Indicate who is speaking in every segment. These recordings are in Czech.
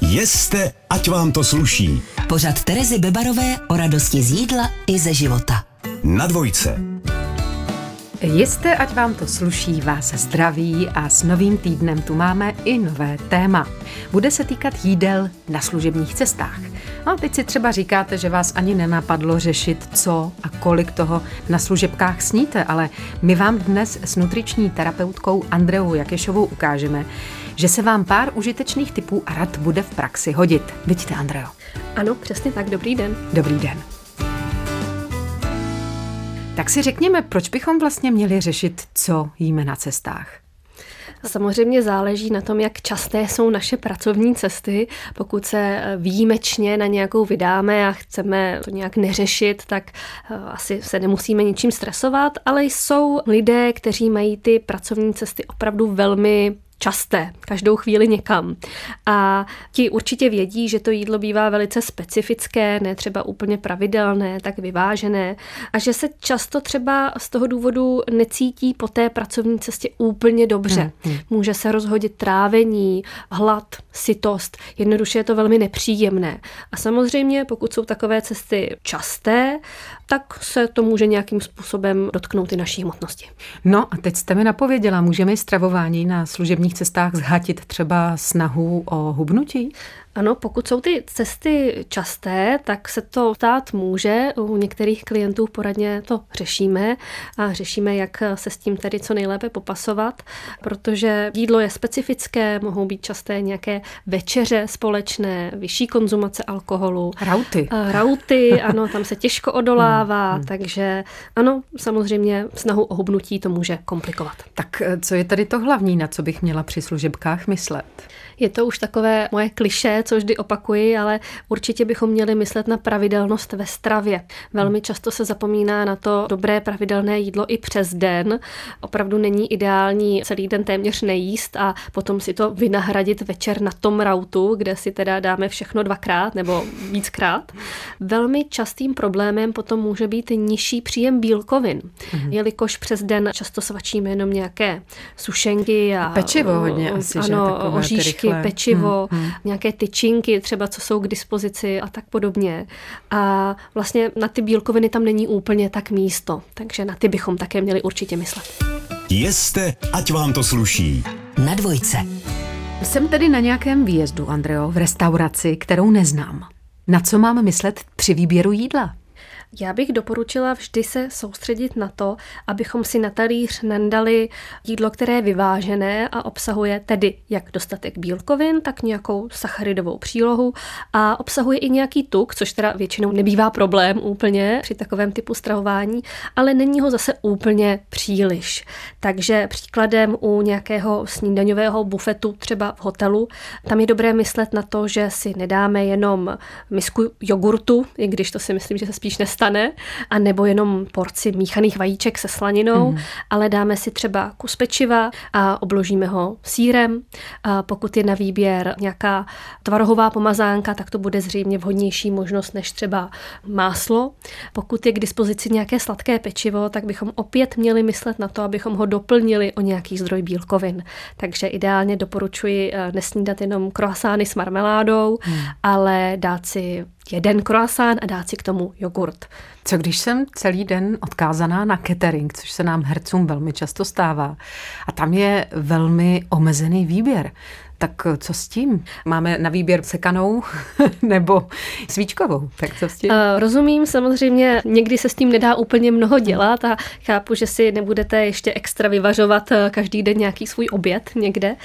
Speaker 1: Jeste, ať vám to sluší.
Speaker 2: Pořad Terezy Bebarové o radosti z jídla i ze života.
Speaker 1: Na Dvojce.
Speaker 3: Jeste, ať vám to sluší, vás zdraví a s novým týdnem tu máme i nové téma. Bude se týkat jídel na služebních cestách. No a teď si třeba říkáte, že vás ani nenapadlo řešit, co a kolik toho na služebkách sníte, ale my vám dnes s nutriční terapeutkou Andreou Jakešovou ukážeme, že se vám pár užitečných tipů a rad bude v praxi hodit. Vidíte, Andreo?
Speaker 4: Ano, přesně tak. Dobrý den.
Speaker 3: Dobrý den. Tak si řekněme, proč bychom vlastně měli řešit, co jíme na cestách?
Speaker 4: Samozřejmě záleží na tom, jak časté jsou naše pracovní cesty. Pokud se výjimečně na nějakou vydáme a chceme to nějak neřešit, tak asi se nemusíme ničím stresovat, ale jsou lidé, kteří mají ty pracovní cesty opravdu velmi časté, každou chvíli někam. A ti určitě vědí, že to jídlo bývá velice specifické, ne třeba úplně pravidelné, tak vyvážené a že se často třeba z toho důvodu necítí po té pracovní cestě úplně dobře. Může se rozhodit trávení, hlad, sytost, jednoduše je to velmi nepříjemné. A samozřejmě, pokud jsou takové cesty časté, tak se to může nějakým způsobem dotknout i naší hmotnosti.
Speaker 3: No a teď jste mi napověděla, můžeme i stravování na služebních cestách zhatit třeba snahu o hubnutí?
Speaker 4: Ano, pokud jsou ty cesty časté, tak se to stát může. U některých klientů poradně to řešíme a řešíme, jak se s tím tedy co nejlépe popasovat, protože jídlo je specifické, mohou být časté nějaké večeře společné, vyšší konzumace alkoholu. Rauty, ano, tam se těžko odolává, takže ano, samozřejmě snahu o hubnutí to může komplikovat.
Speaker 3: Tak co je tady to hlavní, na co bych měla při služebkách myslet?
Speaker 4: Je to už takové moje klišé, co vždy opakuji, ale určitě bychom měli myslet na pravidelnost ve stravě. Velmi často se zapomíná na to dobré pravidelné jídlo i přes den. Opravdu není ideální celý den téměř nejíst a potom si to vynahradit večer na tom rautu, kde si teda dáme všechno dvakrát nebo víckrát. Velmi častým problémem potom může být nižší příjem bílkovin, jelikož přes den často svačíme jenom nějaké sušenky a
Speaker 3: pečivo hodně asi,
Speaker 4: ano,
Speaker 3: že takové
Speaker 4: oříšky, pečivo, nějaké tyčinky, třeba co jsou k dispozici a tak podobně. A vlastně na ty bílkoviny tam není úplně tak místo, takže na ty bychom také měli určitě myslet.
Speaker 1: Jeste, ať vám to sluší.
Speaker 2: Na Dvojce.
Speaker 3: Jsem tedy na nějakém výjezdu, Andreo, v restauraci, kterou neznám. Na co mám myslet při výběru jídla?
Speaker 4: Já bych doporučila vždy se soustředit na to, abychom si na talíř nandali jídlo, které je vyvážené a obsahuje tedy jak dostatek bílkovin, tak nějakou sacharidovou přílohu a obsahuje i nějaký tuk, což teda většinou nebývá problém úplně při takovém typu stravování, ale není ho zase úplně příliš. Takže příkladem u nějakého snídaňového bufetu třeba v hotelu, tam je dobré myslet na to, že si nedáme jenom misku jogurtu, i když to si myslím, že se spíš nestane, a nebo jenom porci míchaných vajíček se slaninou, ale dáme si třeba kus pečiva a obložíme ho sýrem. A pokud je na výběr nějaká tvarohová pomazánka, tak to bude zřejmě vhodnější možnost než třeba máslo. Pokud je k dispozici nějaké sladké pečivo, tak bychom opět měli myslet na to, abychom ho doplnili o nějaký zdroj bílkovin. Takže ideálně doporučuji nesnídat jenom croissány s marmeládou, ale dát si jeden croissant a dát si k tomu jogurt.
Speaker 3: Co když jsem celý den odkázaná na catering, což se nám hercům velmi často stává, a tam je velmi omezený výběr. Tak co s tím? Máme na výběr sekanou nebo svíčkovou? Tak co s tím?
Speaker 4: Rozumím, samozřejmě někdy se s tím nedá úplně mnoho dělat a chápu, že si nebudete ještě extra vyvařovat každý den nějaký svůj oběd někde,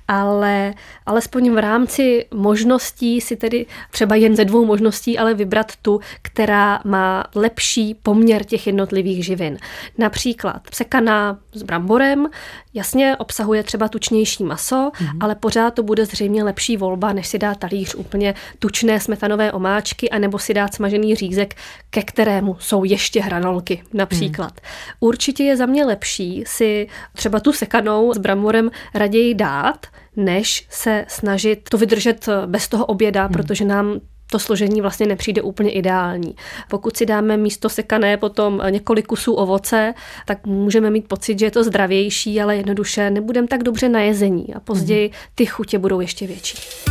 Speaker 4: ale alespoň v rámci možností si tedy třeba jen ze 2 možností, ale vybrat tu, která má lepší poměr těch jednotlivých živin. Například sekaná s bramborem, jasně obsahuje třeba tučnější maso, ale pořád to bude zřejmě lepší volba, než si dát talíř úplně tučné smetanové omáčky, anebo si dát smažený řízek, ke kterému jsou ještě hranolky například. Určitě je za mě lepší si třeba tu sekanou s bramborem raději dát, než se snažit to vydržet bez toho oběda, protože nám to složení vlastně nepřijde úplně ideální. Pokud si dáme místo sekané potom několik kusů ovoce, tak můžeme mít pocit, že je to zdravější, ale jednoduše nebudeme tak dobře najezení a později ty chutě budou ještě větší.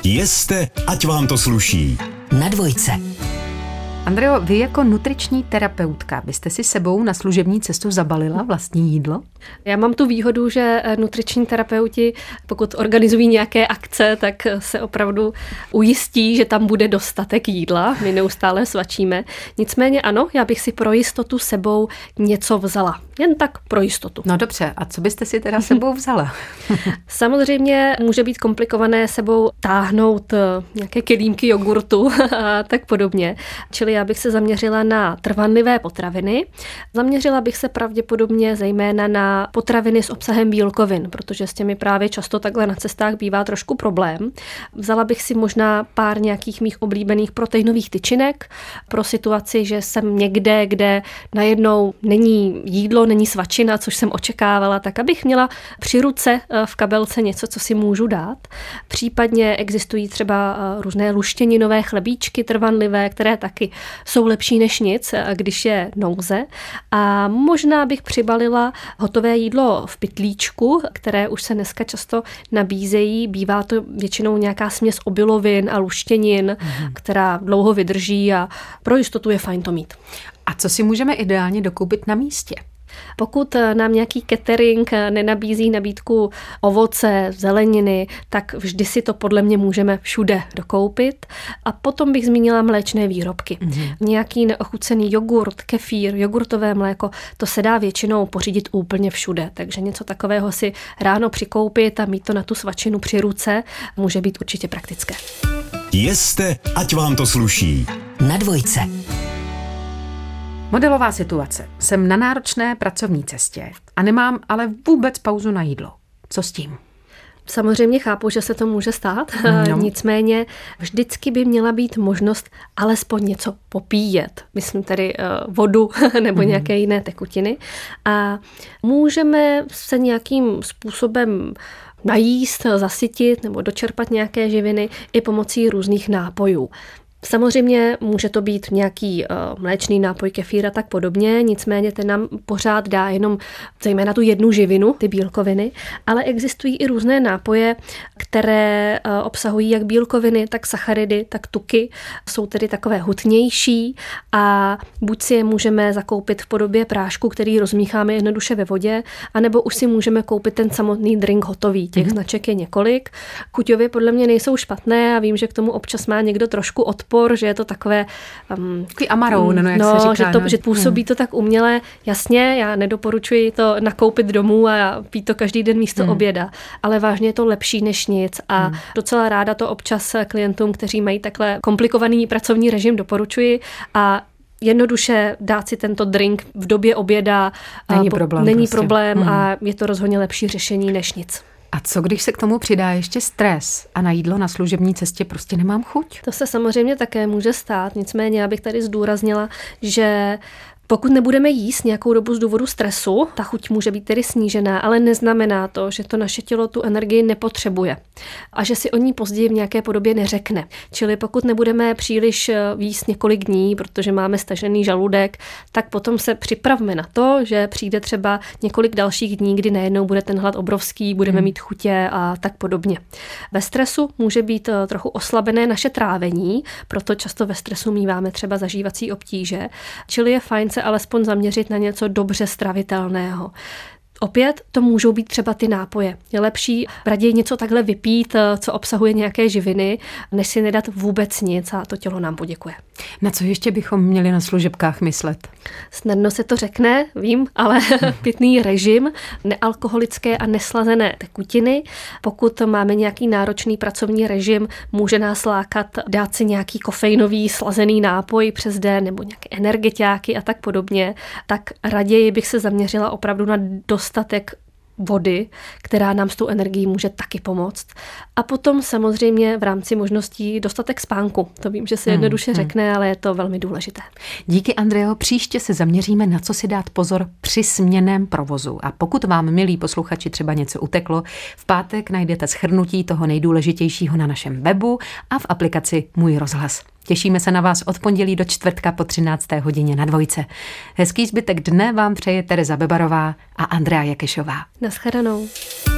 Speaker 1: Jeste, ať vám to sluší.
Speaker 2: Na dvojce.
Speaker 3: Andreo, vy jako nutriční terapeutka byste si sebou na služební cestu zabalila vlastní jídlo?
Speaker 4: Já mám tu výhodu, že nutriční terapeuti, pokud organizují nějaké akce, tak se opravdu ujistí, že tam bude dostatek jídla. My neustále svačíme. Nicméně ano, já bych si pro jistotu sebou něco vzala. Jen tak pro jistotu.
Speaker 3: No dobře, a co byste si teda sebou vzala?
Speaker 4: Samozřejmě může být komplikované sebou táhnout nějaké kelímky jogurtu a tak podobně. Čili já bych se zaměřila na trvanlivé potraviny. Zaměřila bych se pravděpodobně zejména na potraviny s obsahem bílkovin, protože s těmi právě často takhle na cestách bývá trošku problém. Vzala bych si možná pár nějakých mých oblíbených proteinových tyčinek pro situaci, že jsem někde, kde najednou není jídlo, není svačina, což jsem očekávala, tak abych měla při ruce v kabelce něco, co si můžu dát. Případně existují třeba různé luštěninové chlebíčky trvanlivé, které taky jsou lepší než nic, když je nouze. A možná bych přibalila hotové jídlo v pytlíčku, které už se dneska často nabízejí. Bývá to většinou nějaká směs obilovin a luštěnin, která dlouho vydrží a pro jistotu je fajn to mít.
Speaker 3: A co si můžeme ideálně dokoupit na místě?
Speaker 4: Pokud nám nějaký catering nenabízí nabídku ovoce, zeleniny, tak vždy si to podle mě můžeme všude dokoupit. A potom bych zmínila mléčné výrobky. Nějaký neochucený jogurt, kefír, jogurtové mléko, to se dá většinou pořídit úplně všude. Takže něco takového si ráno přikoupit a mít to na tu svačinu při ruce může být určitě praktické.
Speaker 1: Jeste, ať vám to sluší.
Speaker 2: Na dvojce.
Speaker 3: Modelová situace. Jsem na náročné pracovní cestě a nemám ale vůbec pauzu na jídlo. Co s tím?
Speaker 4: Samozřejmě chápu, že se to může stát, nicméně vždycky by měla být možnost alespoň něco popíjet. Myslím tedy vodu nebo nějaké jiné tekutiny. A můžeme se nějakým způsobem najíst, zasytit nebo dočerpat nějaké živiny i pomocí různých nápojů. Samozřejmě může to být nějaký mléčný nápoj, kefír a tak podobně, nicméně ten nám pořád dá jenom zejména tu jednu živinu, ty bílkoviny, ale existují i různé nápoje, které obsahují jak bílkoviny, tak sacharidy, tak tuky, jsou tedy takové hutnější a buď si je můžeme zakoupit v podobě prášku, který rozmícháme jednoduše ve vodě, anebo už si můžeme koupit ten samotný drink hotový, těch značek je několik. Chuťově podle mě nejsou špatné a vím, že k tomu občas má někdo trošku odpor, že je to takové
Speaker 3: takový amaroun, jak se říká.
Speaker 4: Že působí to tak uměle. Jasně, já nedoporučuji to nakoupit domů a pít to každý den místo oběda, ale vážně je to lepší než nic a docela ráda to občas klientům, kteří mají takhle komplikovaný pracovní režim, doporučuji a jednoduše dát si tento drink v době oběda není problém a je to rozhodně lepší řešení než nic.
Speaker 3: A co když se k tomu přidá ještě stres a na jídlo na služební cestě prostě nemám chuť?
Speaker 4: To se samozřejmě také může stát, nicméně já bych tady zdůraznila, že pokud nebudeme jíst nějakou dobu z důvodu stresu, ta chuť může být tedy snížená, ale neznamená to, že to naše tělo tu energii nepotřebuje a že si o ní později v nějaké podobě neřekne. Čili pokud nebudeme příliš jíst několik dní, protože máme stažený žaludek, tak potom se připravme na to, že přijde třeba několik dalších dní, kdy najednou bude ten hlad obrovský, budeme mít chutě a tak podobně. Ve stresu může být trochu oslabené naše trávení, proto často ve stresu míváme třeba zažívací obtíže, čili je fajn se alespoň zaměřit na něco dobře stravitelného. Opět to můžou být třeba ty nápoje. Je lepší raději něco takhle vypít, co obsahuje nějaké živiny, než si nedat vůbec nic a to tělo nám poděkuje.
Speaker 3: Na co ještě bychom měli na služebkách myslet?
Speaker 4: Snadno se to řekne, vím, ale pitný režim, nealkoholické a neslazené tekutiny. Pokud máme nějaký náročný pracovní režim, může nás lákat dát si nějaký kofeinový slazený nápoj přes den nebo nějaké energetiáky a tak podobně, tak raději bych se zaměřila opravdu na dostatek vody, která nám s tou energií může taky pomoct. A potom samozřejmě v rámci možností dostatek spánku. To vím, že se jednoduše řekne, ale je to velmi důležité.
Speaker 3: Díky, Andreo. Příště se zaměříme, na co si dát pozor při směnném provozu. A pokud vám, milí posluchači, třeba něco uteklo, v pátek najdete shrnutí toho nejdůležitějšího na našem webu a v aplikaci Můj rozhlas. Těšíme se na vás od pondělí do čtvrtka po 13. hodině na dvojce. Hezký zbytek dne vám přeje Tereza Bebarová a Andrea Jakešová.
Speaker 4: Naschledanou.